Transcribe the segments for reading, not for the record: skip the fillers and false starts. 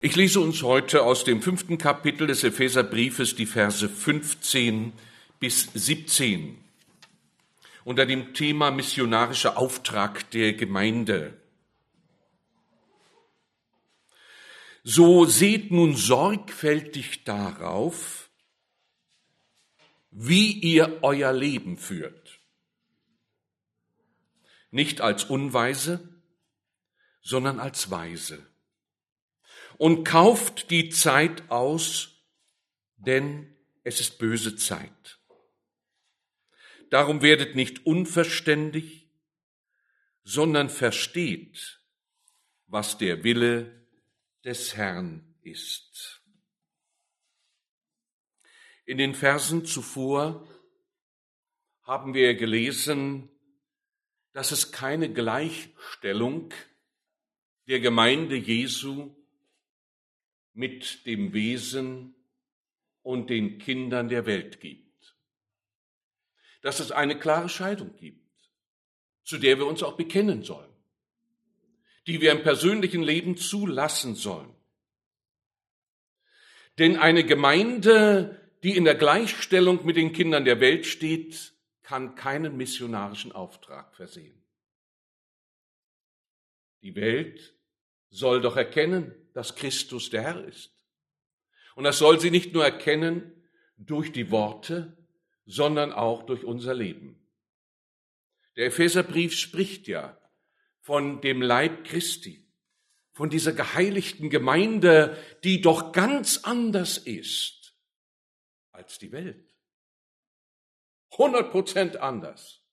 Ich lese uns heute aus dem 5. Kapitel des Epheserbriefes die Verse 15 bis 17 unter dem Thema missionarischer Auftrag der Gemeinde. So seht nun sorgfältig darauf, wie ihr euer Leben führt. Nicht als Unweise, sondern als Weise. Und kauft die Zeit aus, denn es ist böse Zeit. Darum werdet nicht unverständig, sondern versteht, was der Wille des Herrn ist. In den Versen zuvor haben wir gelesen, dass es keine Gleichstellung der Gemeinde Jesu mit dem Wesen und den Kindern der Welt gibt. Dass es eine klare Scheidung gibt, zu der wir uns auch bekennen sollen, die wir im persönlichen Leben zulassen sollen. Denn eine Gemeinde, die in der Gleichstellung mit den Kindern der Welt steht, kann keinen missionarischen Auftrag versehen. Die Welt soll doch erkennen, dass Christus der Herr ist. Und das soll sie nicht nur erkennen durch die Worte, sondern auch durch unser Leben. Der Epheserbrief spricht ja von dem Leib Christi, von dieser geheiligten Gemeinde, die doch ganz anders ist als die Welt. 100% anders.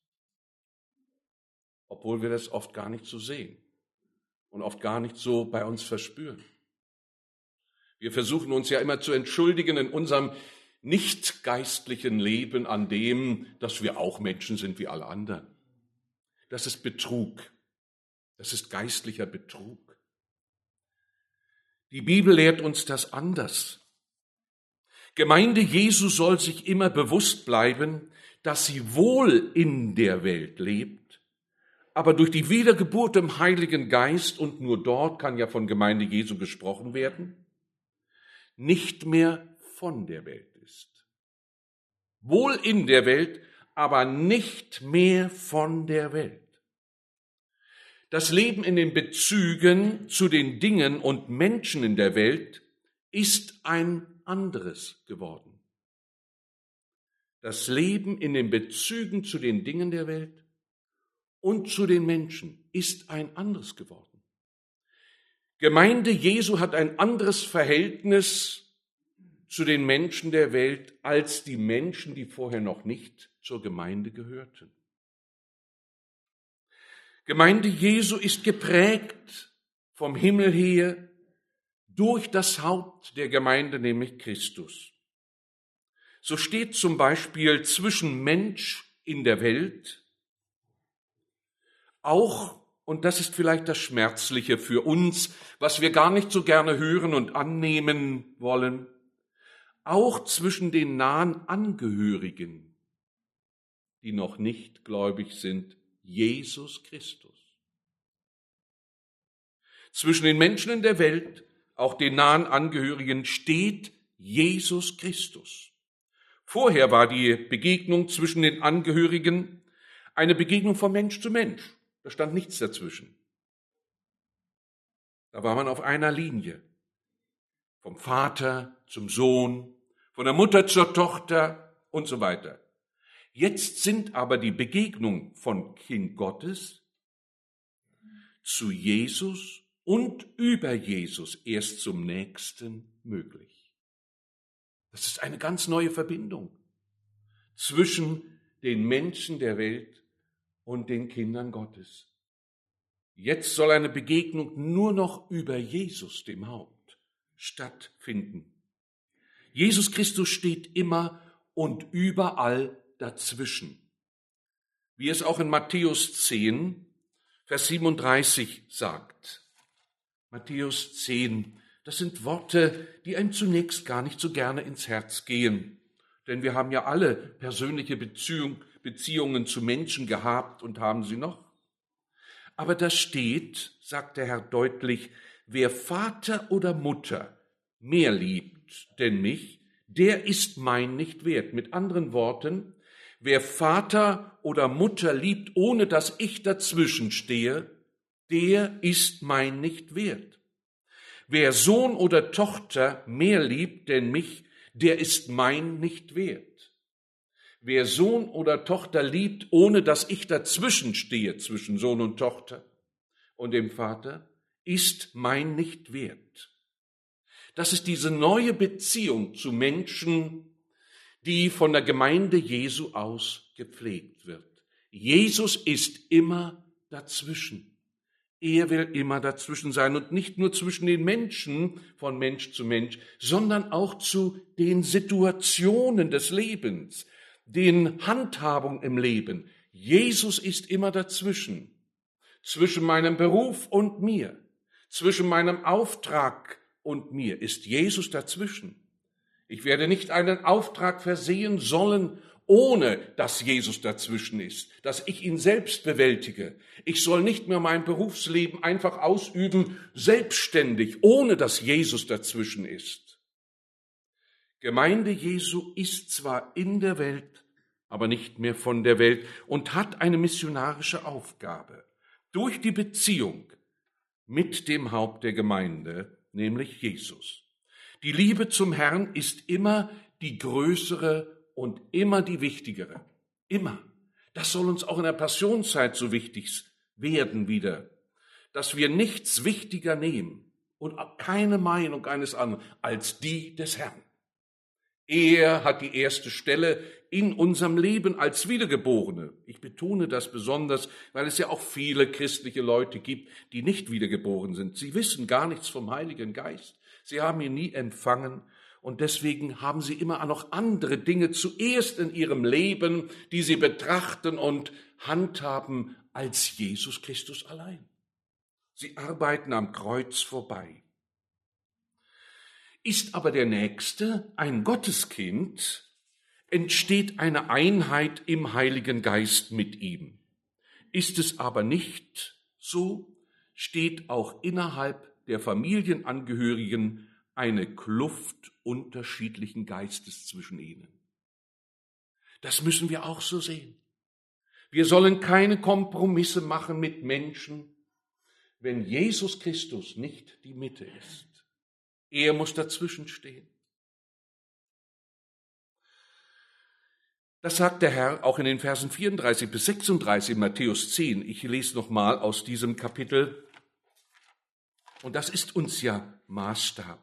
Obwohl wir das oft gar nicht so sehen und oft gar nicht so bei uns verspüren. Wir versuchen uns ja immer zu entschuldigen in unserem nicht geistlichen Leben an dem, dass wir auch Menschen sind wie alle anderen. Das ist Betrug. Das ist geistlicher Betrug. Die Bibel lehrt uns das anders. Gemeinde Jesu soll sich immer bewusst bleiben, dass sie wohl in der Welt lebt, aber durch die Wiedergeburt im Heiligen Geist, und nur dort kann ja von Gemeinde Jesu gesprochen werden, nicht mehr von der Welt ist. Wohl in der Welt, aber nicht mehr von der Welt. Das Leben in den Bezügen zu den Dingen und Menschen in der Welt ist ein anderes geworden. Das Leben in den Bezügen zu den Dingen der Welt und zu den Menschen ist ein anderes geworden. Gemeinde Jesu hat ein anderes Verhältnis zu den Menschen der Welt als die Menschen, die vorher noch nicht zur Gemeinde gehörten. Gemeinde Jesu ist geprägt vom Himmel her durch das Haupt der Gemeinde, nämlich Christus. So steht zum Beispiel zwischen Mensch in der Welt auch, und das ist vielleicht das Schmerzliche für uns, was wir gar nicht so gerne hören und annehmen wollen, auch zwischen den nahen Angehörigen, die noch nicht gläubig sind, Jesus Christus. Zwischen den Menschen in der Welt, auch den nahen Angehörigen, steht Jesus Christus. Vorher war die Begegnung zwischen den Angehörigen eine Begegnung von Mensch zu Mensch. Da stand nichts dazwischen. Da war man auf einer Linie. Vom Vater zum Sohn, von der Mutter zur Tochter und so weiter. Jetzt sind aber die Begegnungen von Kind Gottes zu Jesus und über Jesus erst zum Nächsten möglich. Das ist eine ganz neue Verbindung zwischen den Menschen der Welt und den Kindern Gottes. Jetzt soll eine Begegnung nur noch über Jesus, dem Haupt, stattfinden. Jesus Christus steht immer und überall dazwischen. Wie es auch in Matthäus 10, Vers 37 sagt. Matthäus 10, das sind Worte, die einem zunächst gar nicht so gerne ins Herz gehen. Denn wir haben ja alle persönliche Beziehungen zu Menschen gehabt und haben sie noch. Aber da steht, sagt der Herr deutlich, wer Vater oder Mutter mehr liebt denn mich, der ist mein nicht wert. Mit anderen Worten, wer Vater oder Mutter liebt, ohne dass ich dazwischen stehe, der ist mein nicht wert. Wer Sohn oder Tochter mehr liebt denn mich, der ist mein nicht wert. Wer Sohn oder Tochter liebt, ohne dass ich dazwischen stehe, zwischen Sohn und Tochter und dem Vater, ist mein nicht wert. Das ist diese neue Beziehung zu Menschen, die von der Gemeinde Jesu aus gepflegt wird. Jesus ist immer dazwischen. Er will immer dazwischen sein und nicht nur zwischen den Menschen, von Mensch zu Mensch, sondern auch zu den Situationen des Lebens, den Handhabungen im Leben. Jesus ist immer dazwischen, zwischen meinem Beruf und mir, zwischen meinem Auftrag und mir ist Jesus dazwischen. Ich werde nicht einen Auftrag versehen sollen, ohne dass Jesus dazwischen ist, dass ich ihn selbst bewältige. Ich soll nicht mehr mein Berufsleben einfach ausüben, selbstständig, ohne dass Jesus dazwischen ist. Gemeinde Jesu ist zwar in der Welt, aber nicht mehr von der Welt und hat eine missionarische Aufgabe durch die Beziehung mit dem Haupt der Gemeinde, nämlich Jesus. Die Liebe zum Herrn ist immer die größere und immer die wichtigere. Immer. Das soll uns auch in der Passionszeit so wichtig werden wieder, dass wir nichts wichtiger nehmen und keine Meinung eines anderen als die des Herrn. Er hat die erste Stelle in unserem Leben als Wiedergeborene. Ich betone das besonders, weil es ja auch viele christliche Leute gibt, die nicht wiedergeboren sind. Sie wissen gar nichts vom Heiligen Geist. Sie haben ihn nie empfangen und deswegen haben sie immer noch andere Dinge zuerst in ihrem Leben, die sie betrachten und handhaben als Jesus Christus allein. Sie arbeiten am Kreuz vorbei. Ist aber der Nächste ein Gotteskind, entsteht eine Einheit im Heiligen Geist mit ihm. Ist es aber nicht so, steht auch innerhalb der Familienangehörigen eine Kluft unterschiedlichen Geistes zwischen ihnen. Das müssen wir auch so sehen. Wir sollen keine Kompromisse machen mit Menschen, wenn Jesus Christus nicht die Mitte ist. Er muss dazwischen stehen. Das sagt der Herr auch in den Versen 34 bis 36 in Matthäus 10. Ich lese nochmal aus diesem Kapitel. Und das ist uns ja Maßstab.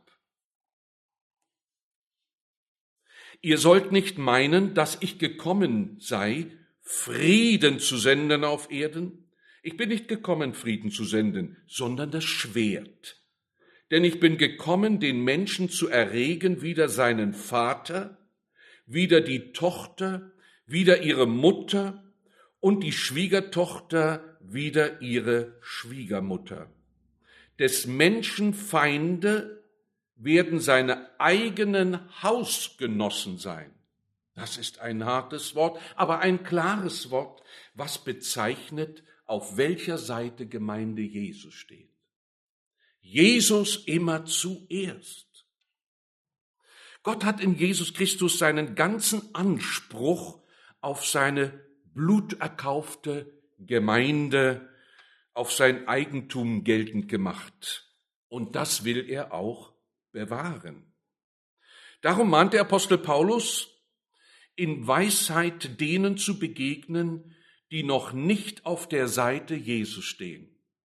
Ihr sollt nicht meinen, dass ich gekommen sei, Frieden zu senden auf Erden. Ich bin nicht gekommen, Frieden zu senden, sondern das Schwert. Denn ich bin gekommen, den Menschen zu erregen, wider seinen Vater, wider die Tochter, wider ihre Mutter und die Schwiegertochter wider ihre Schwiegermutter. Des Menschen Feinde werden seine eigenen Hausgenossen sein. Das ist ein hartes Wort, aber ein klares Wort, was bezeichnet, auf welcher Seite Gemeinde Jesu steht. Jesus immer zuerst. Gott hat in Jesus Christus seinen ganzen Anspruch auf seine bluterkaufte Gemeinde, auf sein Eigentum geltend gemacht. Und das will er auch bewahren. Darum mahnt der Apostel Paulus, in Weisheit denen zu begegnen, die noch nicht auf der Seite Jesu stehen.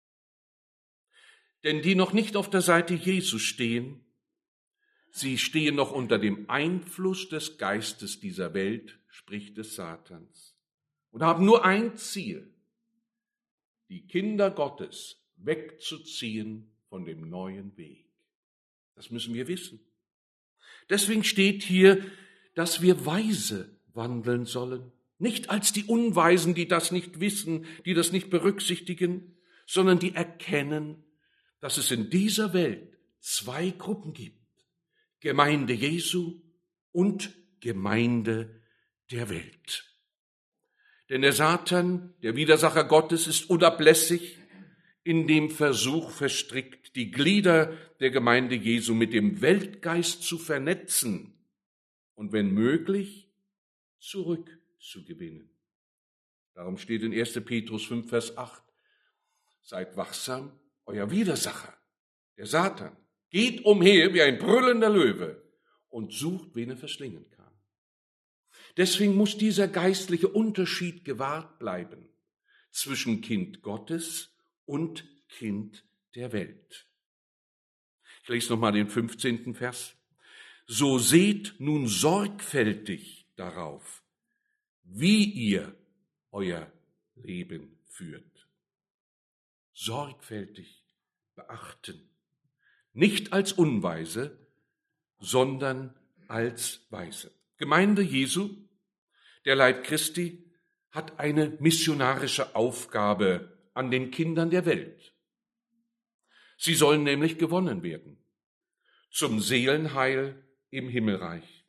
Denn die noch nicht auf der Seite Jesu stehen, sie stehen noch unter dem Einfluss des Geistes dieser Welt, sprich des Satans, und haben nur ein Ziel, die Kinder Gottes wegzuziehen von dem neuen Weg. Das müssen wir wissen. Deswegen steht hier, dass wir weise wandeln sollen. Nicht als die Unweisen, die das nicht wissen, die das nicht berücksichtigen, sondern die erkennen, dass es in dieser Welt zwei Gruppen gibt. Gemeinde Jesu und Gemeinde der Welt. Denn der Satan, der Widersacher Gottes, ist unablässig. in dem Versuch verstrickt, die Glieder der Gemeinde Jesu mit dem Weltgeist zu vernetzen und wenn möglich zurückzugewinnen. Darum steht in 1. Petrus 5, Vers 8, seid wachsam, euer Widersacher, der Satan, geht umher wie ein brüllender Löwe und sucht, wen er verschlingen kann. Deswegen muss dieser geistliche Unterschied gewahrt bleiben zwischen Kind Gottes und Kind der Welt. Ich lese nochmal den 15. Vers. So seht nun sorgfältig darauf, wie ihr euer Leben führt. Sorgfältig beachten. Nicht als Unweise, sondern als Weise. Gemeinde Jesu, der Leib Christi, hat eine missionarische Aufgabe an den Kindern der Welt. Sie sollen nämlich gewonnen werden zum Seelenheil im Himmelreich.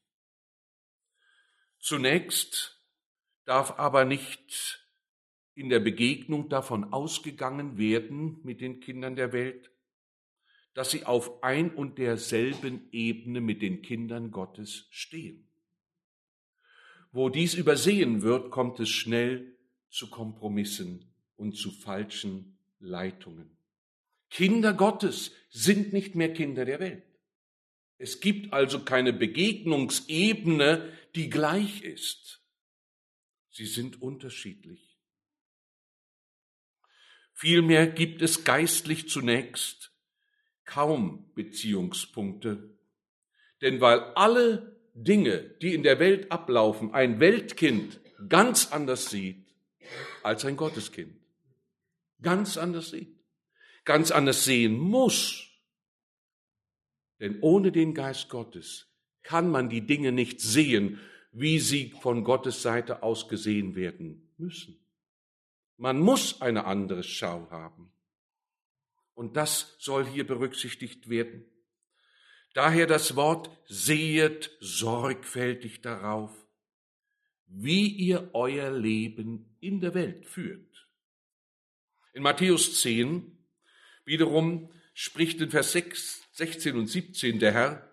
Zunächst darf aber nicht in der Begegnung davon ausgegangen werden mit den Kindern der Welt, dass sie auf ein und derselben Ebene mit den Kindern Gottes stehen. Wo dies übersehen wird, kommt es schnell zu Kompromissen und zu falschen Leitungen. Kinder Gottes sind nicht mehr Kinder der Welt. Es gibt also keine Begegnungsebene, die gleich ist. Sie sind unterschiedlich. Vielmehr gibt es geistlich zunächst kaum Beziehungspunkte. Denn weil alle Dinge, die in der Welt ablaufen, ein Weltkind ganz anders sieht als ein Gotteskind. Ganz anders sieht. Ganz anders sehen muss. Denn ohne den Geist Gottes kann man die Dinge nicht sehen, wie sie von Gottes Seite aus gesehen werden müssen. Man muss eine andere Schau haben. Und das soll hier berücksichtigt werden. Daher das Wort, sehet sorgfältig darauf, wie ihr euer Leben in der Welt führt. In Matthäus 10 wiederum spricht in Vers 16 und 17 der Herr,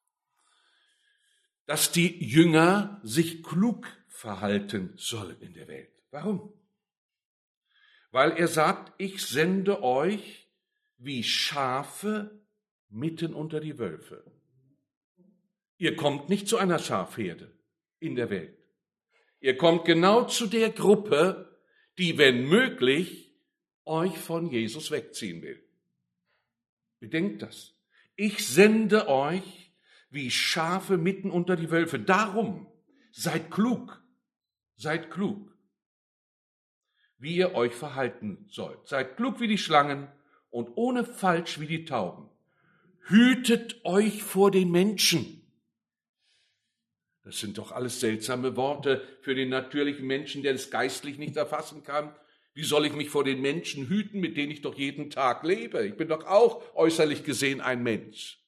dass die Jünger sich klug verhalten sollen in der Welt. Warum? Weil er sagt, ich sende euch wie Schafe mitten unter die Wölfe. Ihr kommt nicht zu einer Schafherde in der Welt. Ihr kommt genau zu der Gruppe, die, wenn möglich, euch von Jesus wegziehen will. Bedenkt das. Ich sende euch wie Schafe mitten unter die Wölfe. Darum seid klug, wie ihr euch verhalten sollt. Seid klug wie die Schlangen und ohne Falsch wie die Tauben. Hütet euch vor den Menschen. Das sind doch alles seltsame Worte für den natürlichen Menschen, der es geistlich nicht erfassen kann. Wie soll ich mich vor den Menschen hüten, mit denen ich doch jeden Tag lebe? Ich bin doch auch äußerlich gesehen ein Mensch.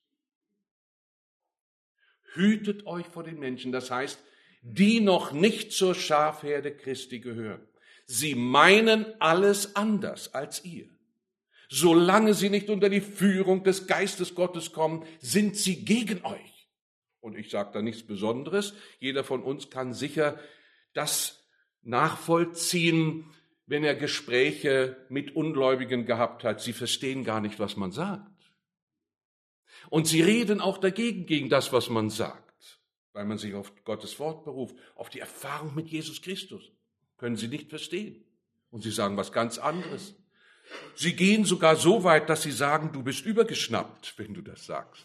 Hütet euch vor den Menschen, das heißt, die noch nicht zur Schafherde Christi gehören. Sie meinen alles anders als ihr. Solange sie nicht unter die Führung des Geistes Gottes kommen, sind sie gegen euch. Und ich sage da nichts Besonderes. Jeder von uns kann sicher das nachvollziehen, wenn er Gespräche mit Ungläubigen gehabt hat. Sie verstehen gar nicht, was man sagt. Und sie reden auch dagegen, gegen das, was man sagt, weil man sich auf Gottes Wort beruft, auf die Erfahrung mit Jesus Christus. Können sie nicht verstehen. Und sie sagen was ganz anderes. Sie gehen sogar so weit, dass sie sagen, du bist übergeschnappt, wenn du das sagst.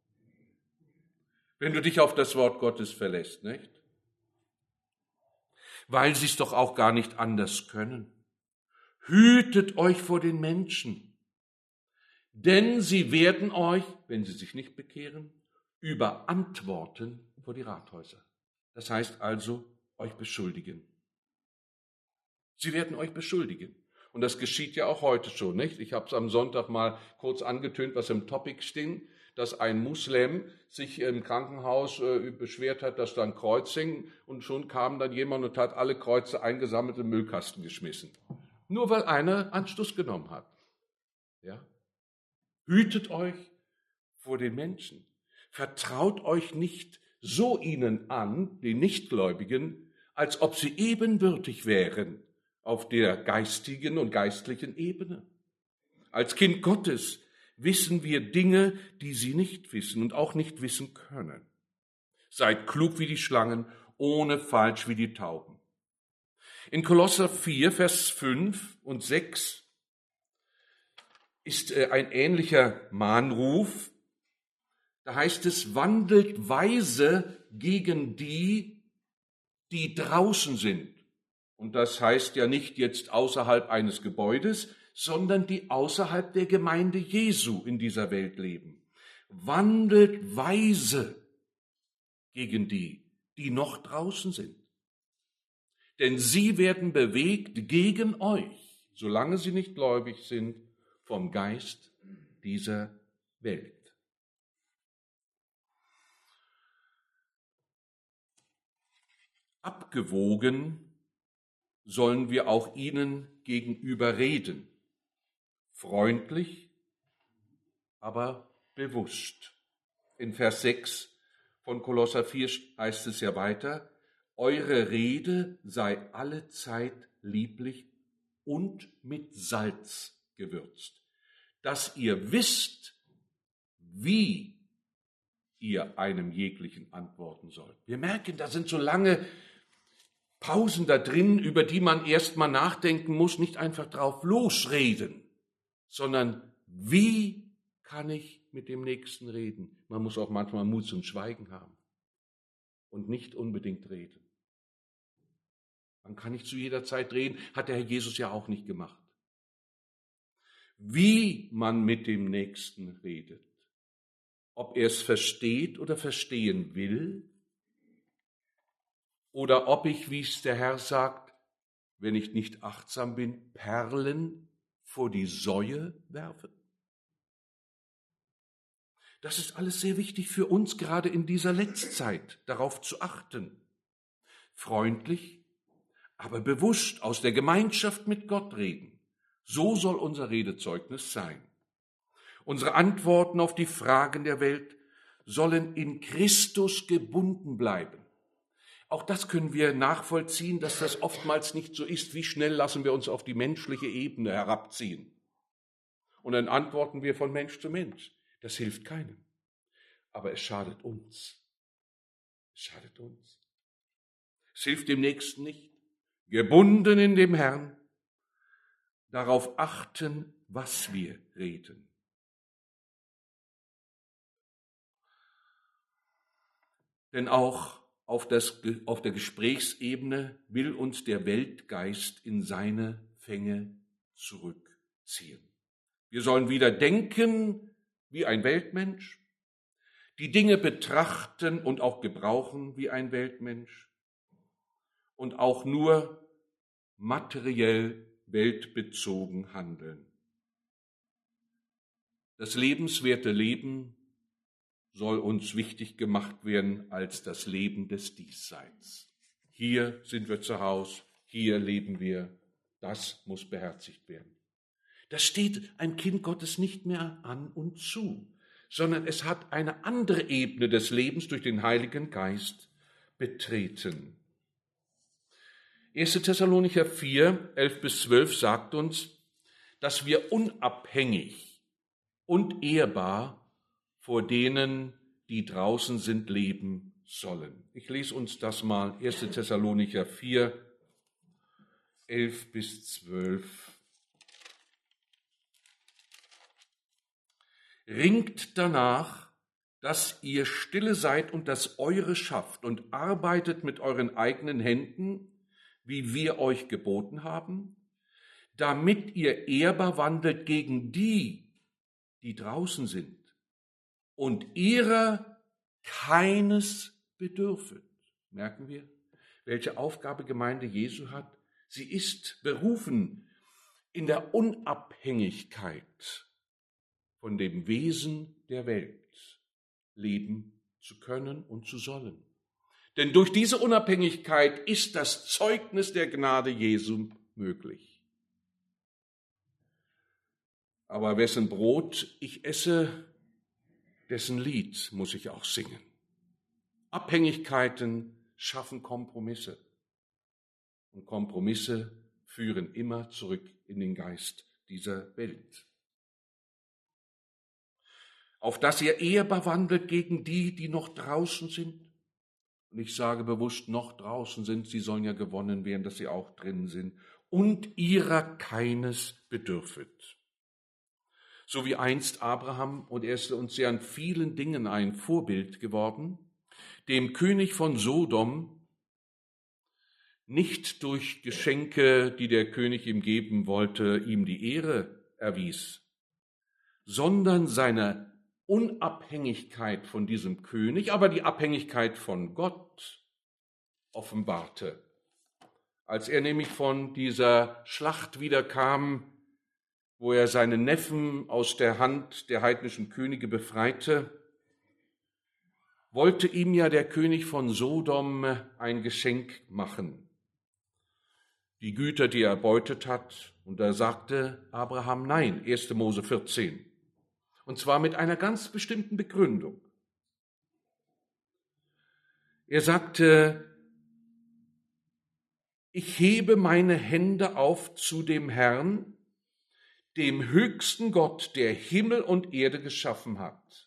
Wenn du dich auf das Wort Gottes verlässt, nicht? Weil sie es doch auch gar nicht anders können. Hütet euch vor den Menschen, denn sie werden euch, wenn sie sich nicht bekehren, überantworten vor die Rathäuser. Das heißt also, euch beschuldigen. Sie werden euch beschuldigen. Und das geschieht ja auch heute schon, nicht? Ich habe es am Sonntag mal kurz angetönt, was im Topic steht, dass ein Muslim sich im Krankenhaus beschwert hat, dass da ein Kreuz hing und schon kam dann jemand und hat alle Kreuze eingesammelt im Müllkasten geschmissen. Nur weil einer Anstoß genommen hat. Ja? Hütet euch vor den Menschen. Vertraut euch nicht so ihnen an, den Nichtgläubigen, als ob sie ebenbürtig wären auf der geistigen und geistlichen Ebene. Als Kind Gottes wissen wir Dinge, die sie nicht wissen und auch nicht wissen können. Seid klug wie die Schlangen, ohne falsch wie die Tauben. In Kolosser 4, Vers 5 und 6 ist ein ähnlicher Mahnruf. Da heißt es, wandelt weise gegen die, die draußen sind. Und das heißt ja nicht jetzt außerhalb eines Gebäudes, sondern die außerhalb der Gemeinde Jesu in dieser Welt leben. Wandelt weise gegen die, die noch draußen sind. Denn sie werden bewegt gegen euch, solange sie nicht gläubig sind, vom Geist dieser Welt. Abgewogen sollen wir auch ihnen gegenüber reden. Freundlich, aber bewusst. In Vers 6 von Kolosser 4 heißt es ja weiter, eure Rede sei allezeit lieblich und mit Salz gewürzt, dass ihr wisst, wie ihr einem jeglichen antworten sollt. Wir merken, da sind so lange Pausen da drin, über die man erst mal nachdenken muss, nicht einfach drauf losreden, sondern wie kann ich mit dem Nächsten reden? Man muss auch manchmal Mut zum Schweigen haben und nicht unbedingt reden. Man kann nicht zu jeder Zeit reden, hat der Herr Jesus ja auch nicht gemacht. Wie man mit dem Nächsten redet, ob er es versteht oder verstehen will, oder ob ich, wie es der Herr sagt, wenn ich nicht achtsam bin, Perlen vor die Säue werfe. Das ist alles sehr wichtig für uns, gerade in dieser Letzzeit, darauf zu achten. Freundlich, aber bewusst aus der Gemeinschaft mit Gott reden. So soll unser Redezeugnis sein. Unsere Antworten auf die Fragen der Welt sollen in Christus gebunden bleiben. Auch das können wir nachvollziehen, dass das oftmals nicht so ist. Wie schnell lassen wir uns auf die menschliche Ebene herabziehen? Und dann antworten wir von Mensch zu Mensch. Das hilft keinem. Aber es schadet uns. Es schadet uns. Es hilft dem Nächsten nicht. Gebunden in dem Herrn, darauf achten, was wir reden. Denn auch auf der Gesprächsebene will uns der Weltgeist in seine Fänge zurückziehen. Wir sollen wieder denken wie ein Weltmensch, die Dinge betrachten und auch gebrauchen wie ein Weltmensch und auch nur materiell weltbezogen handeln. Das lebenswerte Leben soll uns wichtig gemacht werden als das Leben des Diesseits. Hier sind wir zu Hause, hier leben wir, das muss beherzigt werden. Das steht ein Kind Gottes nicht mehr an und zu, sondern es hat eine andere Ebene des Lebens durch den Heiligen Geist betreten. 1. Thessalonicher 4, 11-12 sagt uns, dass wir unabhängig und ehrbar vor denen, die draußen sind, leben sollen. Ich lese uns das mal, 1. Thessalonicher 4, 11-12. Ringt danach, dass ihr stille seid und das Eure schafft und arbeitet mit euren eigenen Händen, wie wir euch geboten haben, damit ihr ehrbar wandelt gegen die, die draußen sind, und ihrer keines bedürfet. Merken wir, welche Aufgabe Gemeinde Jesu hat? Sie ist berufen, in der Unabhängigkeit von dem Wesen der Welt leben zu können und zu sollen. Denn durch diese Unabhängigkeit ist das Zeugnis der Gnade Jesu möglich. aber wessen Brot ich esse, dessen Lied muss ich auch singen. Abhängigkeiten schaffen Kompromisse. Und Kompromisse führen immer zurück in den Geist dieser Welt. Auf dass ihr ehrbar wandelt gegen die, die noch draußen sind. Und ich sage bewusst, noch draußen sind, sie sollen ja gewonnen werden, dass sie auch drin sind. Und ihrer keines bedürfet. So wie einst Abraham, und er ist uns ja an vielen Dingen ein Vorbild geworden, dem König von Sodom nicht durch Geschenke, die der König ihm geben wollte, ihm die Ehre erwies, sondern seine Unabhängigkeit von diesem König, aber die Abhängigkeit von Gott offenbarte. Als er nämlich von dieser Schlacht wiederkam, wo er seinen Neffen aus der Hand der heidnischen Könige befreite, wollte ihm ja der König von Sodom ein Geschenk machen. Die Güter, die er erbeutet hat, und da sagte Abraham nein, 1. Mose 14. Und zwar mit einer ganz bestimmten Begründung. Er sagte, ich hebe meine Hände auf zu dem Herrn, dem höchsten Gott, der Himmel und Erde geschaffen hat,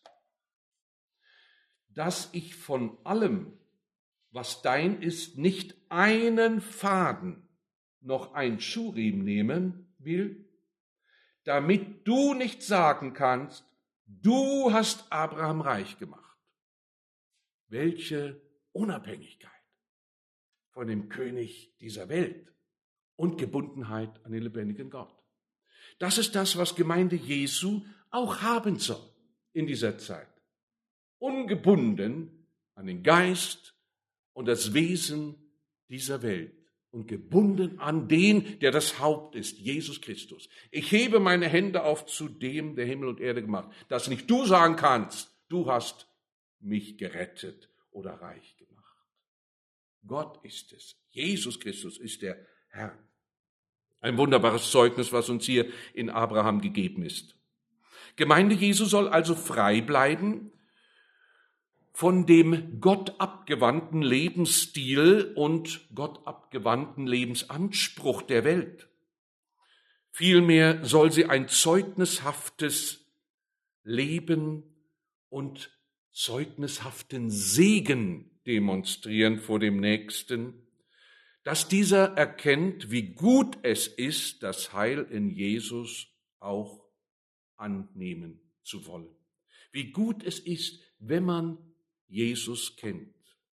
dass ich von allem, was dein ist, nicht einen Faden noch ein Schuhriemen nehmen will, damit du nicht sagen kannst, du hast Abraham reich gemacht. Welche Unabhängigkeit von dem König dieser Welt und Gebundenheit an den lebendigen Gott. Das ist das, was Gemeinde Jesu auch haben soll in dieser Zeit. Ungebunden an den Geist und das Wesen dieser Welt und gebunden an den, der das Haupt ist, Jesus Christus. Ich hebe meine Hände auf zu dem, der Himmel und Erde gemacht, dass nicht du sagen kannst, du hast mich gerettet oder reich gemacht. Gott ist es. Jesus Christus ist der Herr. Ein wunderbares Zeugnis, was uns hier in Abraham gegeben ist. Gemeinde Jesu soll also frei bleiben von dem gottabgewandten Lebensstil und gottabgewandten Lebensanspruch der Welt. Vielmehr soll sie ein zeugnishaftes Leben und zeugnishaften Segen demonstrieren vor dem Nächsten, dass dieser erkennt, wie gut es ist, das Heil in Jesus auch annehmen zu wollen. Wie gut es ist, wenn man Jesus kennt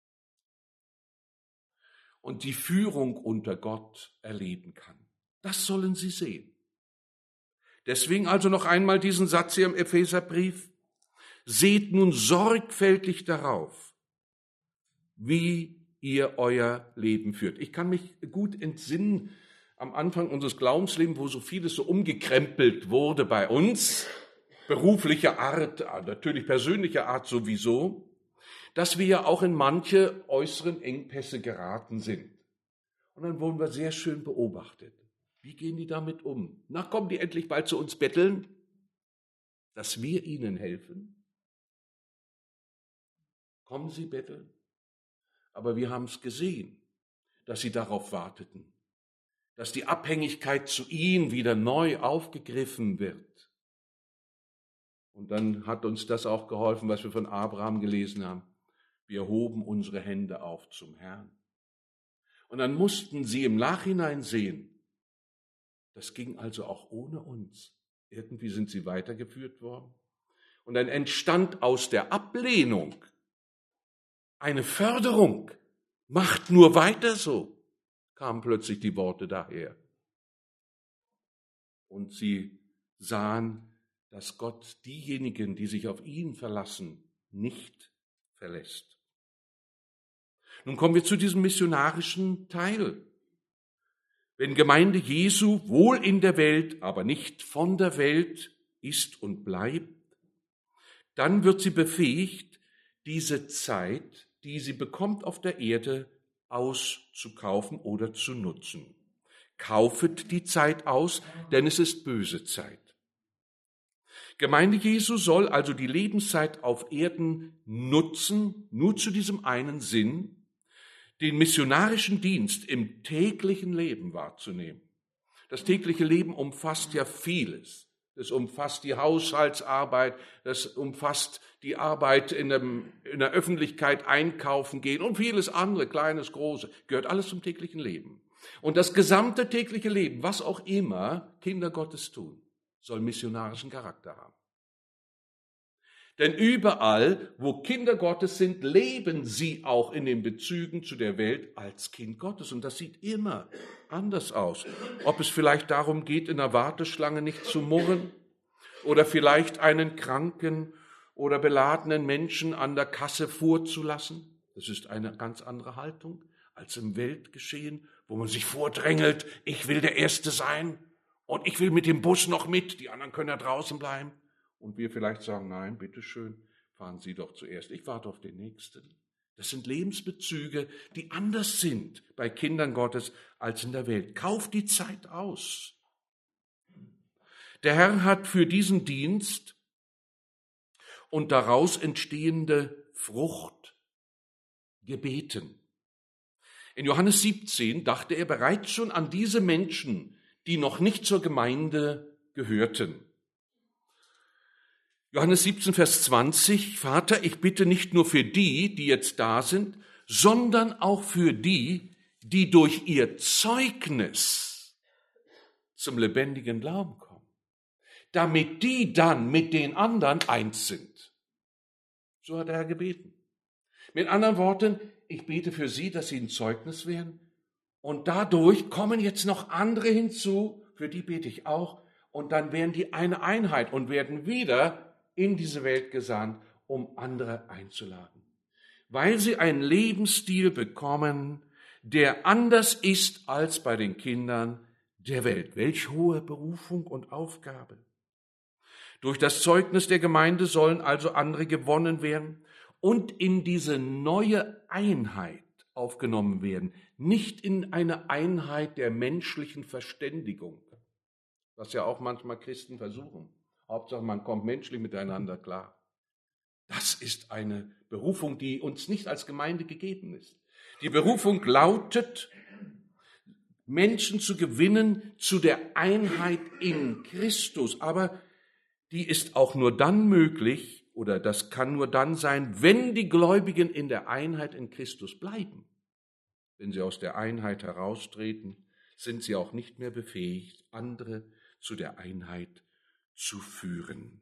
und die Führung unter Gott erleben kann. Das sollen sie sehen. Deswegen also noch einmal diesen Satz hier im Epheserbrief. Seht nun sorgfältig darauf, wie ihr euer Leben führt. Ich kann mich gut entsinnen am Anfang unseres Glaubenslebens, wo so vieles so umgekrempelt wurde bei uns, beruflicher Art, natürlich persönlicher Art sowieso, dass wir ja auch in manche äußeren Engpässe geraten sind. Und dann wurden wir sehr schön beobachtet. Wie gehen die damit um? Na, kommen die endlich bald zu uns betteln, dass wir ihnen helfen? Kommen sie betteln? Aber wir haben es gesehen, dass sie darauf warteten, dass die Abhängigkeit zu ihnen wieder neu aufgegriffen wird. Und dann hat uns das auch geholfen, was wir von Abraham gelesen haben. Wir hoben unsere Hände auf zum Herrn. Und dann mussten sie im Nachhinein sehen, das ging also auch ohne uns. Irgendwie sind sie weitergeführt worden. Und dann entstand aus der Ablehnung eine Förderung. Macht nur weiter so, kamen plötzlich die Worte daher. Und sie sahen, dass Gott diejenigen, die sich auf ihn verlassen, nicht verlässt. Nun kommen wir zu diesem missionarischen Teil. Wenn Gemeinde Jesu wohl in der Welt, aber nicht von der Welt ist und bleibt, dann wird sie befähigt, diese Zeit, die sie bekommt auf der Erde, auszukaufen oder zu nutzen. Kaufet die Zeit aus, denn es ist böse Zeit. Gemeinde Jesu soll also die Lebenszeit auf Erden nutzen, nur zu diesem einen Sinn, den missionarischen Dienst im täglichen Leben wahrzunehmen. Das tägliche Leben umfasst ja vieles. Es umfasst die Haushaltsarbeit, das umfasst die Arbeit in der Öffentlichkeit, einkaufen gehen und vieles andere, Kleines, Große, gehört alles zum täglichen Leben. Und das gesamte tägliche Leben, was auch immer Kinder Gottes tun, soll missionarischen Charakter haben. Denn überall, wo Kinder Gottes sind, leben sie auch in den Bezügen zu der Welt als Kind Gottes. Und das sieht immer anders aus. Ob es vielleicht darum geht, in der Warteschlange nicht zu murren oder vielleicht einen kranken oder beladenen Menschen an der Kasse vorzulassen. Das ist eine ganz andere Haltung als im Weltgeschehen, wo man sich vordrängelt, ich will der Erste sein und ich will mit dem Bus noch mit, die anderen können ja draußen bleiben. Und wir vielleicht sagen, nein, bitteschön, fahren Sie doch zuerst, ich warte auf den Nächsten. Das sind Lebensbezüge, die anders sind bei Kindern Gottes als in der Welt. Kauft die Zeit aus. Der Herr hat für diesen Dienst und daraus entstehende Frucht gebeten. In Johannes 17 dachte er bereits schon an diese Menschen, die noch nicht zur Gemeinde gehörten. Johannes 17, Vers 20, Vater, ich bitte nicht nur für die, die jetzt da sind, sondern auch für die, die durch ihr Zeugnis zum lebendigen Glauben kommen, damit die dann mit den anderen eins sind. So hat der Herr gebeten. Mit anderen Worten, ich bete für sie, dass sie ein Zeugnis werden und dadurch kommen jetzt noch andere hinzu, für die bete ich auch, und dann werden die eine Einheit und werden wieder in diese Welt gesandt, um andere einzuladen. Weil sie einen Lebensstil bekommen, der anders ist als bei den Kindern der Welt. Welch hohe Berufung und Aufgabe. Durch das Zeugnis der Gemeinde sollen also andere gewonnen werden und in diese neue Einheit aufgenommen werden, nicht in eine Einheit der menschlichen Verständigung, was ja auch manchmal Christen versuchen. Hauptsache, man kommt menschlich miteinander klar. Das ist eine Berufung, die uns nicht als Gemeinde gegeben ist. Die Berufung lautet, Menschen zu gewinnen zu der Einheit in Christus. Aber die ist auch nur dann möglich, oder das kann nur dann sein, wenn die Gläubigen in der Einheit in Christus bleiben. Wenn sie aus der Einheit heraustreten, sind sie auch nicht mehr befähigt, andere zu der Einheit zu führen.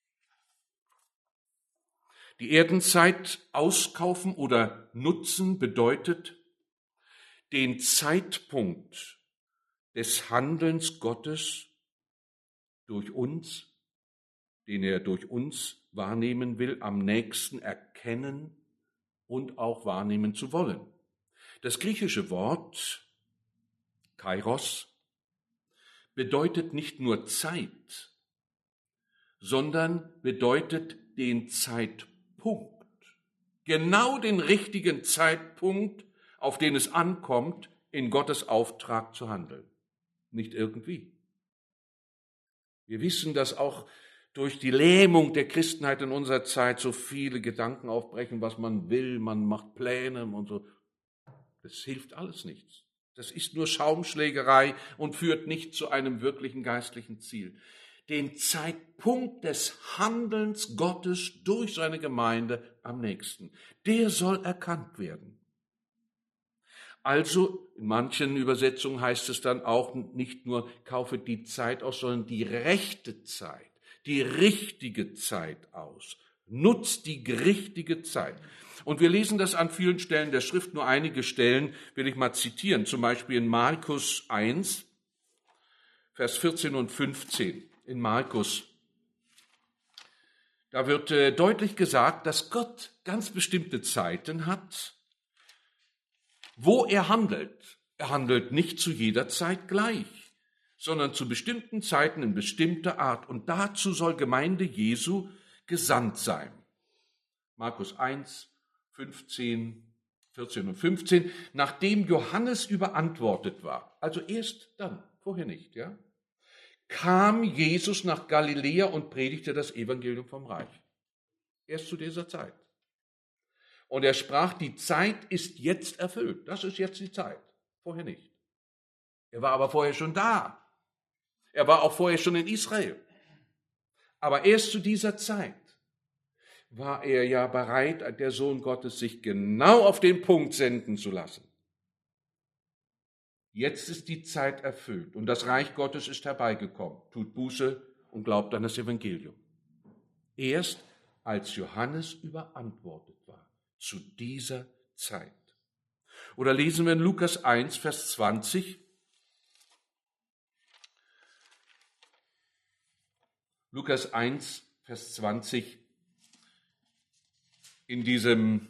Die Erdenzeit auskaufen oder nutzen bedeutet, den Zeitpunkt des Handelns Gottes durch uns, den er durch uns wahrnehmen will, am nächsten erkennen und auch wahrnehmen zu wollen. Das griechische Wort Kairos bedeutet nicht nur Zeit, sondern bedeutet den Zeitpunkt. Genau den richtigen Zeitpunkt, auf den es ankommt, in Gottes Auftrag zu handeln. Nicht irgendwie. Wir wissen, dass auch durch die Lähmung der Christenheit in unserer Zeit so viele Gedanken aufbrechen, was man will, man macht Pläne und so. Das hilft alles nichts. Das ist nur Schaumschlägerei und führt nicht zu einem wirklichen geistlichen Ziel. Den Zeitpunkt des Handelns Gottes durch seine Gemeinde am nächsten, der soll erkannt werden. Also, in manchen Übersetzungen heißt es dann auch nicht nur, kaufe die Zeit aus, sondern die rechte Zeit, die richtige Zeit aus. Nutzt die richtige Zeit. Und wir lesen das an vielen Stellen der Schrift, nur einige Stellen will ich mal zitieren, zum Beispiel in Markus 1, Vers 14 und 15. In Markus, da wird deutlich gesagt, dass Gott ganz bestimmte Zeiten hat, wo er handelt. Er handelt nicht zu jeder Zeit gleich, sondern zu bestimmten Zeiten in bestimmter Art. Und dazu soll Gemeinde Jesu gesandt sein. Markus 1, 14 und 15, nachdem Johannes überantwortet war. Also erst dann, vorher nicht, ja, kam Jesus nach Galiläa und predigte das Evangelium vom Reich. Erst zu dieser Zeit. Und er sprach, die Zeit ist jetzt erfüllt. Das ist jetzt die Zeit. Vorher nicht. Er war aber vorher schon da. Er war auch vorher schon in Israel. Aber erst zu dieser Zeit war er ja bereit, der Sohn Gottes, sich genau auf den Punkt senden zu lassen. Jetzt ist die Zeit erfüllt und das Reich Gottes ist herbeigekommen. Tut Buße und glaubt an das Evangelium. Erst als Johannes überantwortet war, zu dieser Zeit. Oder lesen wir in Lukas 1, Vers 20. Lukas 1, Vers 20. In diesem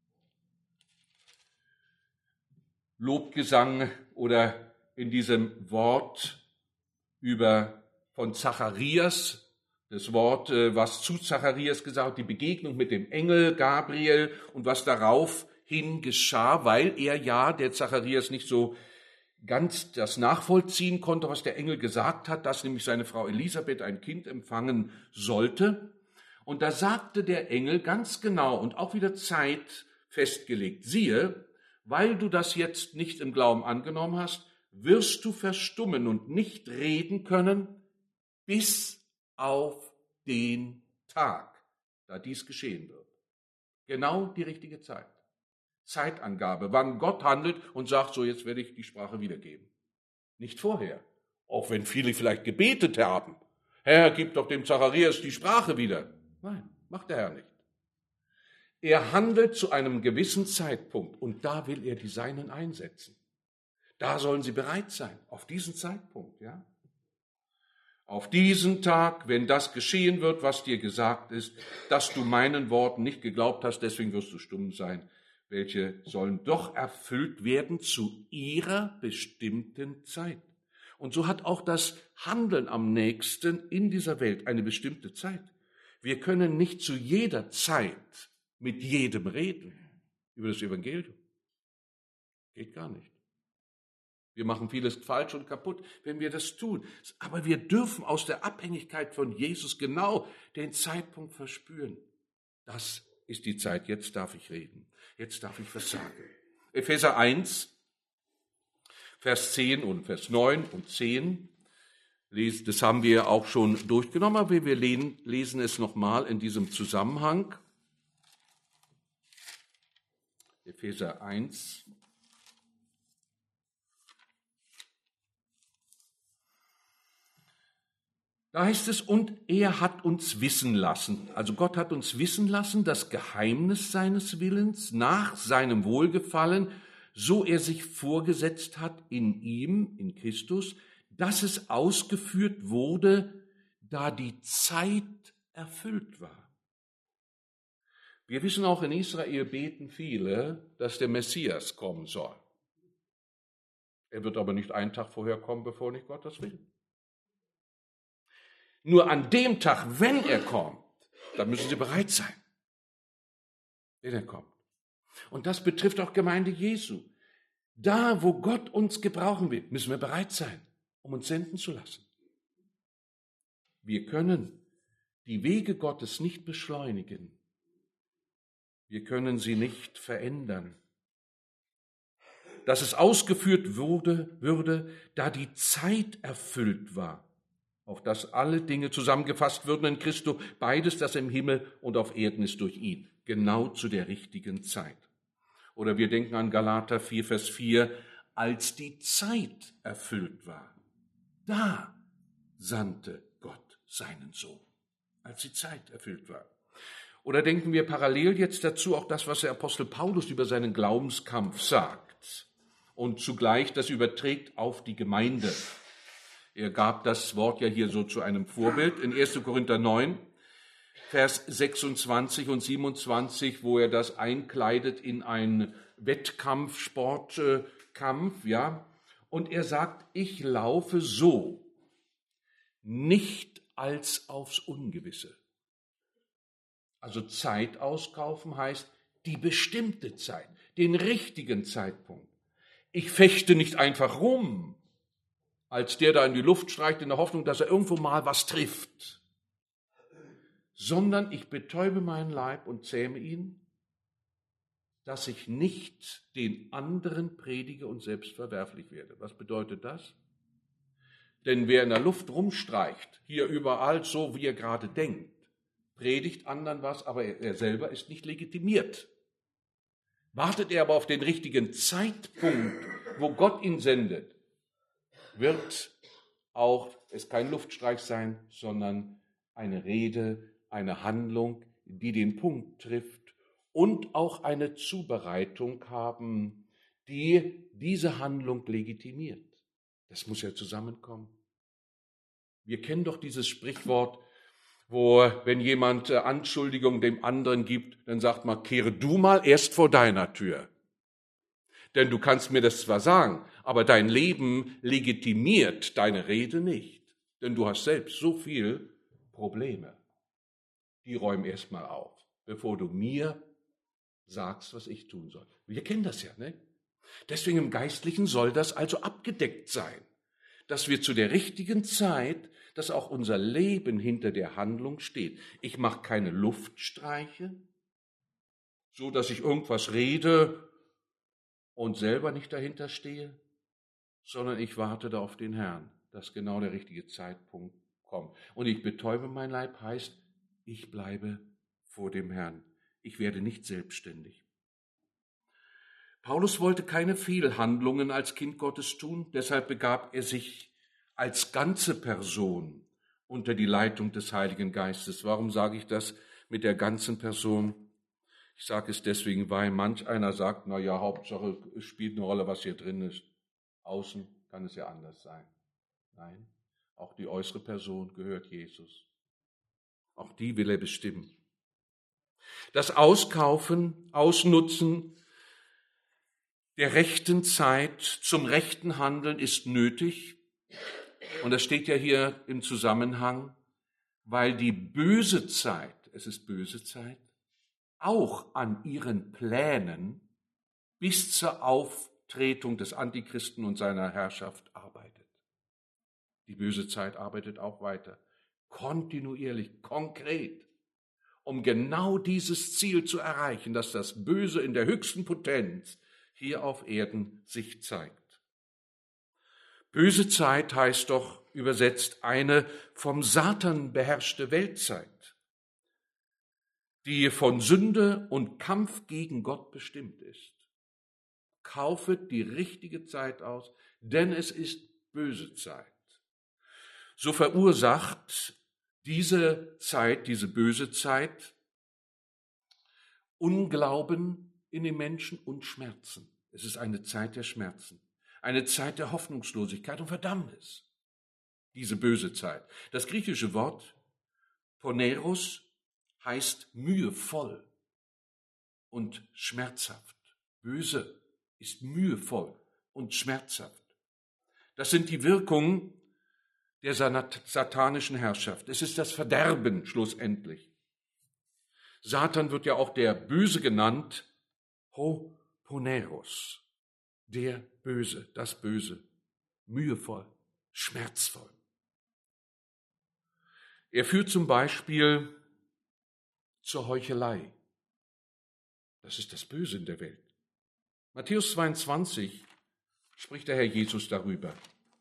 Lobgesang oder in diesem Wort von Zacharias, das Wort, was zu Zacharias gesagt, die Begegnung mit dem Engel Gabriel und was daraufhin geschah, weil der Zacharias nicht so ganz das nachvollziehen konnte, was der Engel gesagt hat, dass nämlich seine Frau Elisabeth ein Kind empfangen sollte. Und da sagte der Engel ganz genau und auch wieder Zeit festgelegt, siehe, weil du das jetzt nicht im Glauben angenommen hast, wirst du verstummen und nicht reden können bis auf den Tag, da dies geschehen wird. Genau die richtige Zeit. Zeitangabe, wann Gott handelt und sagt, so jetzt werde ich die Sprache wiedergeben. Nicht vorher, auch wenn viele vielleicht gebetet haben. Herr, gib doch dem Zacharias die Sprache wieder. Nein, macht der Herr nicht. Er handelt zu einem gewissen Zeitpunkt und da will er die Seinen einsetzen. Da sollen sie bereit sein, auf diesen Zeitpunkt, ja. Auf diesen Tag, wenn das geschehen wird, was dir gesagt ist, dass du meinen Worten nicht geglaubt hast, deswegen wirst du stumm sein, welche sollen doch erfüllt werden zu ihrer bestimmten Zeit. Und so hat auch das Handeln am nächsten in dieser Welt eine bestimmte Zeit. Wir können nicht zu jeder Zeit mit jedem reden über das Evangelium. Geht gar nicht. Wir machen vieles falsch und kaputt, wenn wir das tun. Aber wir dürfen aus der Abhängigkeit von Jesus genau den Zeitpunkt verspüren. Das ist die Zeit, jetzt darf ich reden. Jetzt darf ich was sagen. Epheser 1, Vers 10 und Vers 9 und 10. Das haben wir auch schon durchgenommen, aber wir lesen es nochmal in diesem Zusammenhang. Epheser 1. Da heißt es, und er hat uns wissen lassen, also Gott hat uns wissen lassen, das Geheimnis seines Willens nach seinem Wohlgefallen, so er sich vorgesetzt hat in ihm, in Christus, dass es ausgeführt wurde, da die Zeit erfüllt war. Wir wissen auch, in Israel beten viele, dass der Messias kommen soll. Er wird aber nicht einen Tag vorher kommen, bevor nicht Gott das will. Nur an dem Tag, wenn er kommt, dann müssen sie bereit sein, wenn er kommt. Und das betrifft auch Gemeinde Jesu. Da, wo Gott uns gebrauchen will, müssen wir bereit sein, um uns senden zu lassen. Wir können die Wege Gottes nicht beschleunigen. Wir können sie nicht verändern. Dass es ausgeführt würde, da die Zeit erfüllt war, auf dass alle Dinge zusammengefasst würden in Christo, beides, das im Himmel und auf Erden ist durch ihn, genau zu der richtigen Zeit. Oder wir denken an Galater 4, Vers 4, als die Zeit erfüllt war, da sandte Gott seinen Sohn, als die Zeit erfüllt war. Oder denken wir parallel jetzt dazu auch das, was der Apostel Paulus über seinen Glaubenskampf sagt und zugleich das überträgt auf die Gemeinde. Er gab das Wort ja hier so zu einem Vorbild in 1. Korinther 9, Vers 26 und 27, wo er das einkleidet in einen Wettkampf, Sportkampf, ja. Und er sagt, ich laufe so, nicht als aufs Ungewisse. Also Zeit auskaufen heißt die bestimmte Zeit, den richtigen Zeitpunkt. Ich fechte nicht einfach rum, als der da in die Luft streicht, in der Hoffnung, dass er irgendwo mal was trifft, sondern ich betäube meinen Leib und zähme ihn, dass ich nicht den anderen predige und selbst verwerflich werde. Was bedeutet das? Denn wer in der Luft rumstreicht, hier überall so, wie er gerade denkt, predigt anderen was, aber er selber ist nicht legitimiert. Wartet er aber auf den richtigen Zeitpunkt, wo Gott ihn sendet, wird auch es kein Luftstreich sein, sondern eine Rede, eine Handlung, die den Punkt trifft und auch eine Zubereitung haben, die diese Handlung legitimiert. Das muss ja zusammenkommen. Wir kennen doch dieses Sprichwort, wo, wenn jemand Anschuldigung dem anderen gibt, dann sagt man, kehre du mal erst vor deiner Tür. Denn du kannst mir das zwar sagen, aber dein Leben legitimiert deine Rede nicht. Denn du hast selbst so viele Probleme. Die räum erst mal auf, bevor du mir sagst, was ich tun soll. Wir kennen das ja, ne? Deswegen im Geistlichen soll das also abgedeckt sein, dass wir zu der richtigen Zeit, dass auch unser Leben hinter der Handlung steht. Ich mache keine Luftstreiche, so dass ich irgendwas rede und selber nicht dahinter stehe, sondern ich warte da auf den Herrn, dass genau der richtige Zeitpunkt kommt. Und ich betäube mein Leib heißt, ich bleibe vor dem Herrn. Ich werde nicht selbstständig. Paulus wollte keine Fehlhandlungen als Kind Gottes tun, deshalb begab er sich als ganze Person unter die Leitung des Heiligen Geistes. Warum sage ich das mit der ganzen Person? Ich sage es deswegen, weil manch einer sagt, na ja, Hauptsache es spielt eine Rolle, was hier drin ist. Außen kann es ja anders sein. Nein, auch die äußere Person gehört Jesus. Auch die will er bestimmen. Das Auskaufen, Ausnutzen der rechten Zeit zum rechten Handeln ist nötig. Und das steht ja hier im Zusammenhang, weil die böse Zeit, es ist böse Zeit, auch an ihren Plänen bis zur Auftretung des Antichristen und seiner Herrschaft arbeitet. Die böse Zeit arbeitet auch weiter, kontinuierlich, konkret, um genau dieses Ziel zu erreichen, dass das Böse in der höchsten Potenz hier auf Erden sich zeigt. Böse Zeit heißt doch übersetzt eine vom Satan beherrschte Weltzeit, die von Sünde und Kampf gegen Gott bestimmt ist. Kaufet die richtige Zeit aus, denn es ist böse Zeit. So verursacht diese Zeit, diese böse Zeit, Unglauben in den Menschen und Schmerzen. Es ist eine Zeit der Schmerzen, eine Zeit der Hoffnungslosigkeit und Verdammnis, diese böse Zeit. Das griechische Wort Poneros heißt mühevoll und schmerzhaft. Böse ist mühevoll und schmerzhaft. Das sind die Wirkungen der satanischen Herrschaft. Es ist das Verderben schlussendlich. Satan wird ja auch der Böse genannt, Poneros, der Böse, das Böse, mühevoll, schmerzvoll. Er führt zum Beispiel zur Heuchelei. Das ist das Böse in der Welt. Matthäus 22 spricht der Herr Jesus darüber.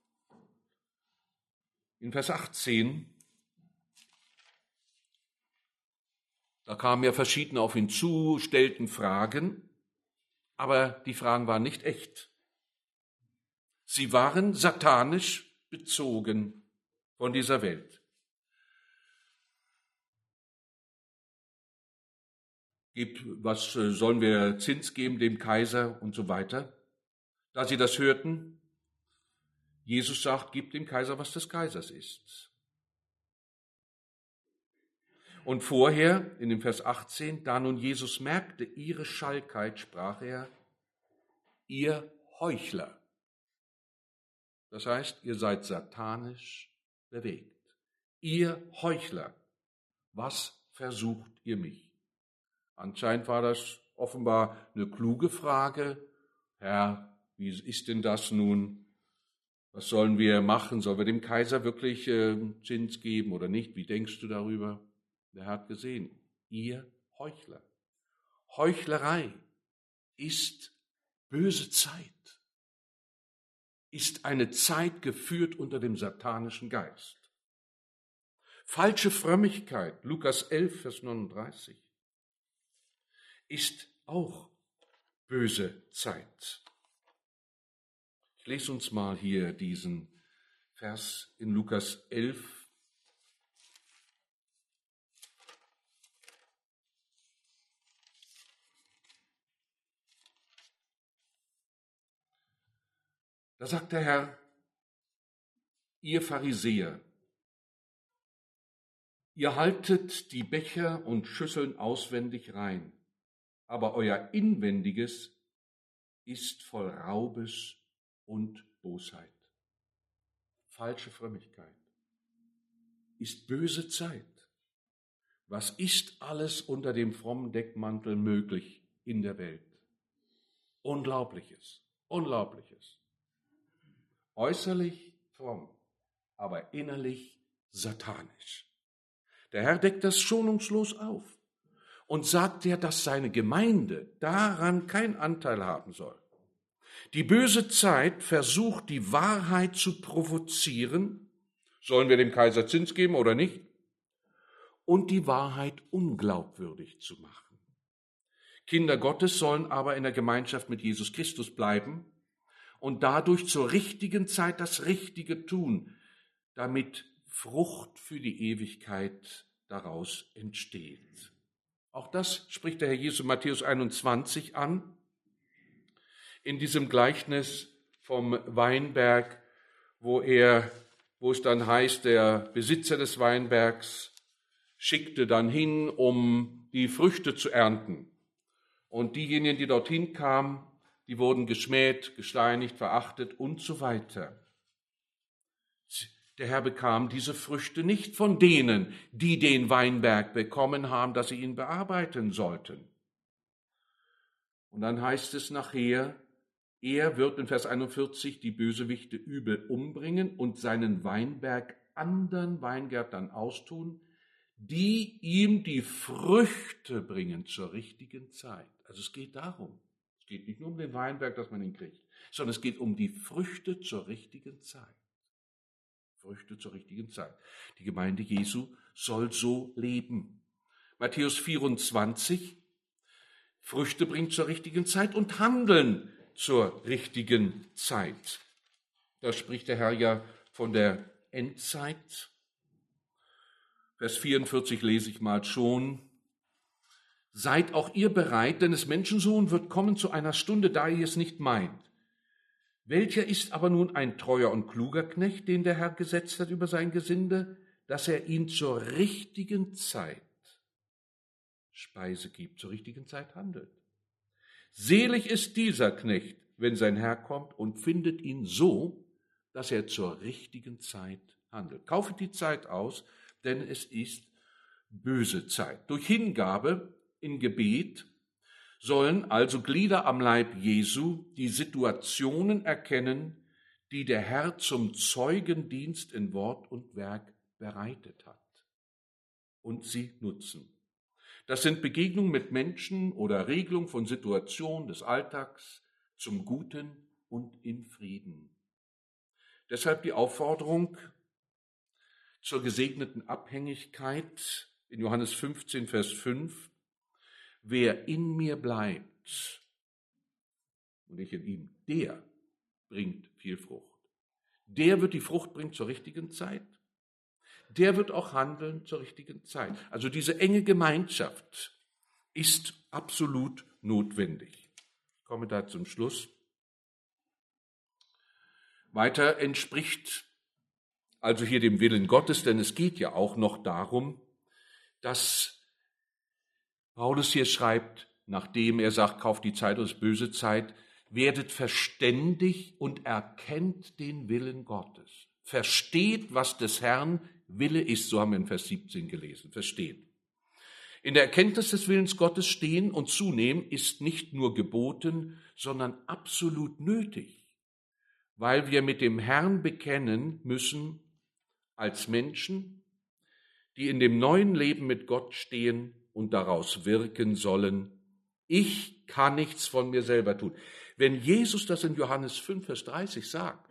In Vers 18, da kamen ja verschiedene auf ihn zu, stellten Fragen, aber die Fragen waren nicht echt. Sie waren satanisch bezogen von dieser Welt. Was sollen wir Zins geben dem Kaiser und so weiter? Da sie das hörten, Jesus sagt, gib dem Kaiser, was des Kaisers ist. Und vorher, in dem Vers 18, da nun Jesus merkte ihre Schalkheit, sprach er, ihr Heuchler. Das heißt, ihr seid satanisch bewegt. Ihr Heuchler, was versucht ihr mich? Anscheinend war das offenbar eine kluge Frage. Herr, wie ist denn das nun? Was sollen wir machen? Sollen wir dem Kaiser wirklich Zins geben oder nicht? Wie denkst du darüber? Der Herr hat gesehen, ihr Heuchler. Heuchlerei ist böse Zeit, ist eine Zeit geführt unter dem satanischen Geist. Falsche Frömmigkeit, Lukas 11, Vers 39, ist auch böse Zeit. Ich lese uns mal hier diesen Vers in Lukas 11. Da sagt der Herr, ihr Pharisäer, ihr haltet die Becher und Schüsseln auswendig rein, aber euer Inwendiges ist voll Raubes und Bosheit. Falsche Frömmigkeit ist böse Zeit. Was ist alles unter dem frommen Deckmantel möglich in der Welt? Unglaubliches, Unglaubliches. Äußerlich fromm, aber innerlich satanisch. Der Herr deckt das schonungslos auf und sagt ja, dass seine Gemeinde daran keinen Anteil haben soll. Die böse Zeit versucht, die Wahrheit zu provozieren. Sollen wir dem Kaiser Zins geben oder nicht? Und die Wahrheit unglaubwürdig zu machen. Kinder Gottes sollen aber in der Gemeinschaft mit Jesus Christus bleiben und dadurch zur richtigen Zeit das Richtige tun, damit Frucht für die Ewigkeit daraus entsteht. Auch das spricht der Herr Jesus in Matthäus 21 an, in diesem Gleichnis vom Weinberg, wo es dann heißt, der Besitzer des Weinbergs schickte dann hin, um die Früchte zu ernten. Und diejenigen, die dorthin kamen, die wurden geschmäht, gesteinigt, verachtet und so weiter. Der Herr bekam diese Früchte nicht von denen, die den Weinberg bekommen haben, dass sie ihn bearbeiten sollten. Und dann heißt es nachher, er wird in Vers 41 die Bösewichte übel umbringen und seinen Weinberg anderen Weingärtnern austun, die ihm die Früchte bringen zur richtigen Zeit. Also es geht darum, es geht nicht nur um den Weinberg, dass man ihn kriegt, sondern es geht um die Früchte zur richtigen Zeit. Früchte zur richtigen Zeit. Die Gemeinde Jesu soll so leben. Matthäus 24, Früchte bringt zur richtigen Zeit und Handeln zur richtigen Zeit. Da spricht der Herr ja von der Endzeit. Vers 44 lese ich mal schon. Seid auch ihr bereit, denn des Menschensohn wird kommen zu einer Stunde, da ihr es nicht meint. Welcher ist aber nun ein treuer und kluger Knecht, den der Herr gesetzt hat über sein Gesinde, dass er ihn zur richtigen Zeit Speise gibt, zur richtigen Zeit handelt? Selig ist dieser Knecht, wenn sein Herr kommt und findet ihn so, dass er zur richtigen Zeit handelt. Kaufet die Zeit aus, denn es ist böse Zeit. Durch Hingabe in Gebet sollen also Glieder am Leib Jesu die Situationen erkennen, die der Herr zum Zeugendienst in Wort und Werk bereitet hat und sie nutzen. Das sind Begegnungen mit Menschen oder Regelung von Situationen des Alltags zum Guten und in Frieden. Deshalb die Aufforderung zur gesegneten Abhängigkeit in Johannes 15, Vers 5. Wer in mir bleibt und ich in ihm, der bringt viel Frucht. Der wird die Frucht bringen zur richtigen Zeit. Der wird auch handeln zur richtigen Zeit. Also diese enge Gemeinschaft ist absolut notwendig. Ich komme da zum Schluss. Weiter entspricht also hier dem Willen Gottes, denn es geht ja auch noch darum, dass Paulus hier schreibt, nachdem er sagt, kauft die Zeit aus böse Zeit, werdet verständig und erkennt den Willen Gottes. Versteht, was des Herrn Wille ist, so haben wir in Vers 17 gelesen, versteht. In der Erkenntnis des Willens Gottes stehen und zunehmen ist nicht nur geboten, sondern absolut nötig, weil wir mit dem Herrn bekennen müssen, als Menschen, die in dem neuen Leben mit Gott stehen und daraus wirken sollen, ich kann nichts von mir selber tun. Wenn Jesus das in Johannes 5, Vers 30 sagt,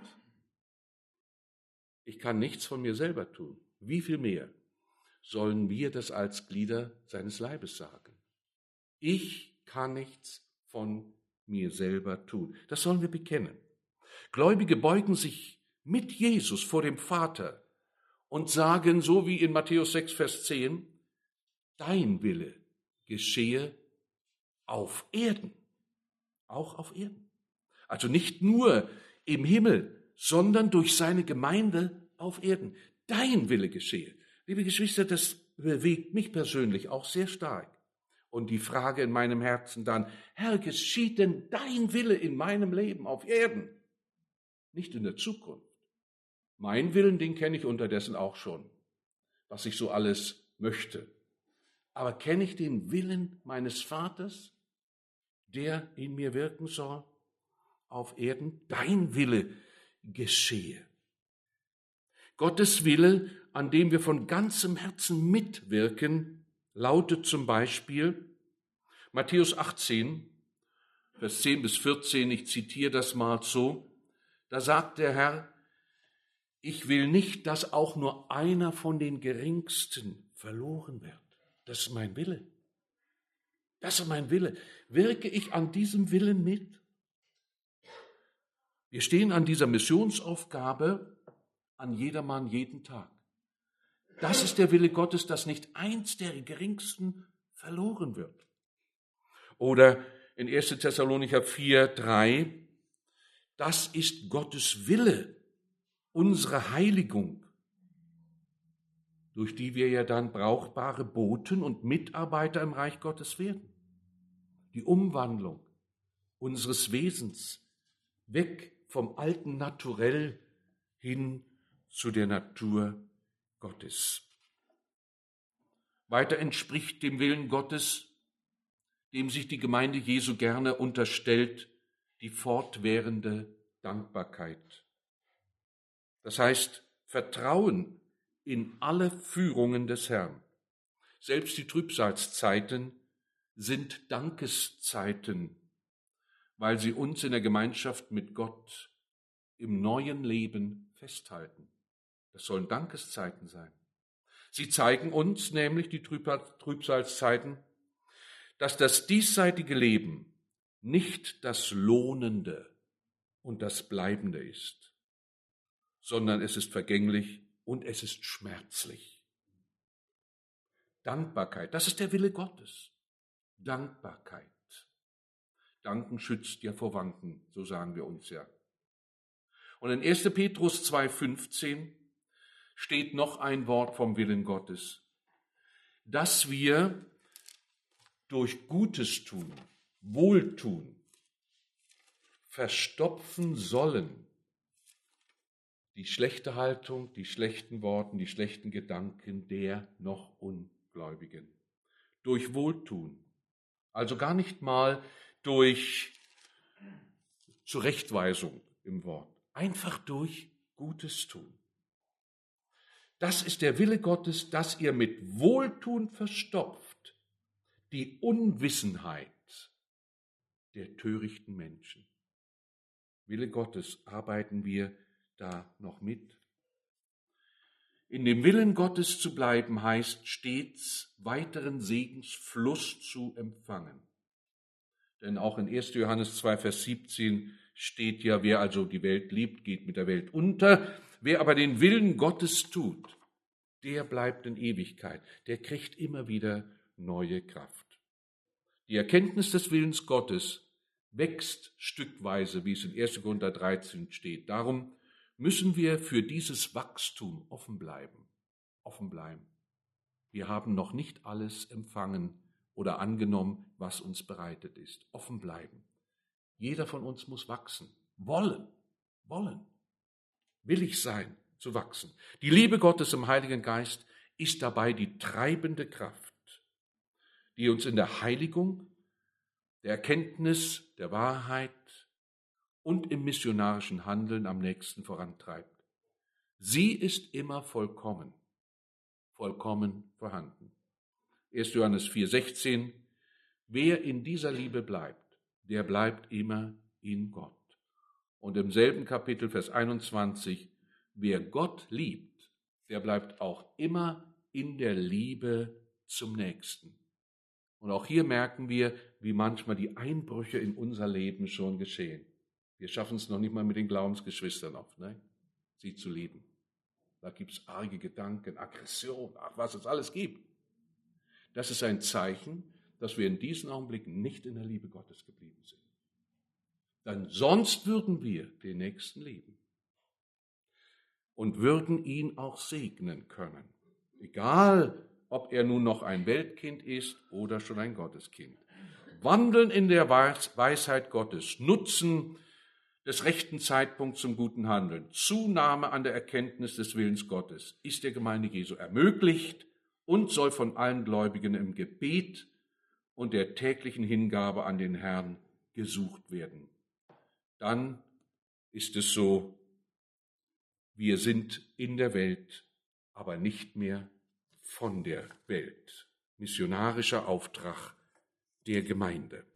ich kann nichts von mir selber tun, wie viel mehr sollen wir das als Glieder seines Leibes sagen? Ich kann nichts von mir selber tun. Das sollen wir bekennen. Gläubige beugen sich mit Jesus vor dem Vater und sagen, so wie in Matthäus 6, Vers 10, dein Wille geschehe auf Erden, auch auf Erden. Also nicht nur im Himmel, sondern durch seine Gemeinde auf Erden. Dein Wille geschehe. Liebe Geschwister, das bewegt mich persönlich auch sehr stark. Und die Frage in meinem Herzen dann, Herr, geschieht denn dein Wille in meinem Leben auf Erden? Nicht in der Zukunft. Mein Willen, den kenne ich unterdessen auch schon, was ich so alles möchte. Aber kenne ich den Willen meines Vaters, der in mir wirken soll auf Erden? Dein Wille geschehe. Gottes Wille, an dem wir von ganzem Herzen mitwirken, lautet zum Beispiel Matthäus 18, Vers 10 bis 14, ich zitiere das mal so, da sagt der Herr, ich will nicht, dass auch nur einer von den Geringsten verloren wird. Das ist mein Wille. Das ist mein Wille. Wirke ich an diesem Willen mit? Wir stehen an dieser Missionsaufgabe an jedermann jeden Tag. Das ist der Wille Gottes, dass nicht eins der Geringsten verloren wird. Oder in 1. Thessalonicher 4, 3, das ist Gottes Wille, unsere Heiligung, durch die wir ja dann brauchbare Boten und Mitarbeiter im Reich Gottes werden. Die Umwandlung unseres Wesens weg vom alten Naturell hin zu der Natur Gottes. Weiter entspricht dem Willen Gottes, dem sich die Gemeinde Jesu gerne unterstellt, die fortwährende Dankbarkeit. Das heißt, Vertrauen in alle Führungen des Herrn. Selbst die Trübsalzeiten sind Dankeszeiten, weil sie uns in der Gemeinschaft mit Gott im neuen Leben festhalten. Das sollen Dankeszeiten sein. Sie zeigen uns nämlich, die Trübsalzeiten, dass das diesseitige Leben nicht das Lohnende und das Bleibende ist, sondern es ist vergänglich und es ist schmerzlich. Dankbarkeit, das ist der Wille Gottes. Dankbarkeit. Danken schützt ja vor Wanken, so sagen wir uns ja. Und in 1. Petrus 2,15 steht noch ein Wort vom Willen Gottes, dass wir durch Gutes tun, Wohltun, verstopfen sollen die schlechte Haltung, die schlechten Worte, die schlechten Gedanken der noch Ungläubigen. Durch Wohltun, also gar nicht mal durch Zurechtweisung im Wort, einfach durch Gutes tun. Das ist der Wille Gottes, dass ihr mit Wohltun verstopft die Unwissenheit der törichten Menschen. Wille Gottes, arbeiten wir da noch mit? In dem Willen Gottes zu bleiben, heißt stets weiteren Segensfluss zu empfangen. Denn auch in 1. Johannes 2, Vers 17 steht ja, wer also die Welt liebt, geht mit der Welt unter. Wer aber den Willen Gottes tut, der bleibt in Ewigkeit. Der kriegt immer wieder neue Kraft. Die Erkenntnis des Willens Gottes wächst stückweise, wie es in 1. Korinther 13 steht. Darum müssen wir für dieses Wachstum offen bleiben. Offen bleiben. Wir haben noch nicht alles empfangen oder angenommen, was uns bereitet ist. Offen bleiben. Jeder von uns muss wachsen. Wollen. Willig sein, zu wachsen. Die Liebe Gottes im Heiligen Geist ist dabei die treibende Kraft, die uns in der Heiligung, der Erkenntnis der Wahrheit und im missionarischen Handeln am nächsten vorantreibt. Sie ist immer vollkommen, vollkommen vorhanden. 1. Johannes 4,16: Wer in dieser Liebe bleibt, der bleibt immer in Gott. Und im selben Kapitel, Vers 21, wer Gott liebt, der bleibt auch immer in der Liebe zum Nächsten. Und auch hier merken wir, wie manchmal die Einbrüche in unser Leben schon geschehen. Wir schaffen es noch nicht mal mit den Glaubensgeschwistern auf, ne? Sie zu lieben. Da gibt es arge Gedanken, Aggression, ach, was es alles gibt. Das ist ein Zeichen, dass wir in diesen Augenblicken nicht in der Liebe Gottes geblieben sind. Denn sonst würden wir den Nächsten lieben und würden ihn auch segnen können. Egal, ob er nun noch ein Weltkind ist oder schon ein Gotteskind. Wandeln in der Weisheit Gottes, Nutzen des rechten Zeitpunkts zum guten Handeln, Zunahme an der Erkenntnis des Willens Gottes ist der Gemeinde Jesu ermöglicht und soll von allen Gläubigen im Gebet und der täglichen Hingabe an den Herrn gesucht werden. Dann ist es so, wir sind in der Welt, aber nicht mehr von der Welt. Missionarischer Auftrag der Gemeinde.